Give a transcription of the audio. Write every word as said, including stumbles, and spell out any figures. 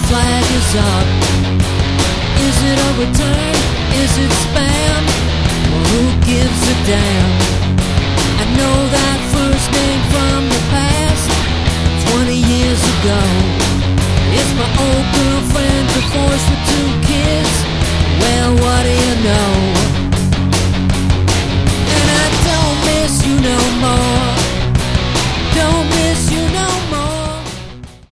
flag is up. Is it a return? Is it spam?